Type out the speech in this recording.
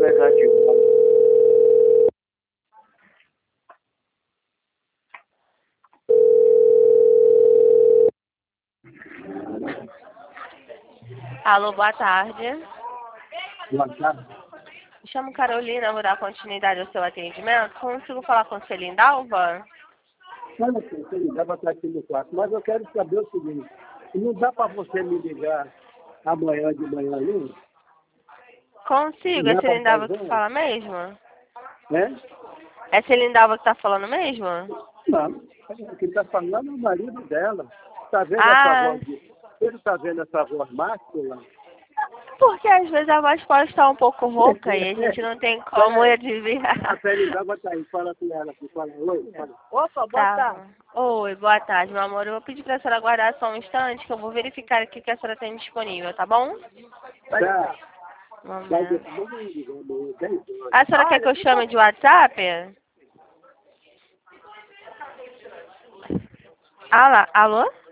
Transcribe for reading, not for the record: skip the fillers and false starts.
negativo. Alô, boa tarde. Boa tarde. Me chamo Carolina, vou dar continuidade ao seu atendimento. Consigo falar com Celindalva? Olha aqui, você ligava para aqui no quarto, mas eu quero saber o seguinte, não dá para você me ligar amanhã de manhã ali? Consigo, é Não dá para Celindalva que fazer? fala mesmo? Né? É Celindalva que tá falando mesmo? Não, quem está falando é o marido dela. Está vendo essa Ah, voz? Ele está vendo essa voz máscula? porque às vezes a voz pode estar um pouco rouca e a gente não tem como A adivinhar. pele d'água está aí, fala com ela aqui, fala, oi, fala. Opa, boa tarde. Tá. Oi, boa tarde, meu amor. Eu vou pedir pra senhora aguardar só um instante que eu vou verificar aqui que a senhora tem disponível, tá bom? Tá, Um vai momento. vamos ligar amanhã, 10 horas. A senhora quer que eu chame de WhatsApp? Ah lá, alô?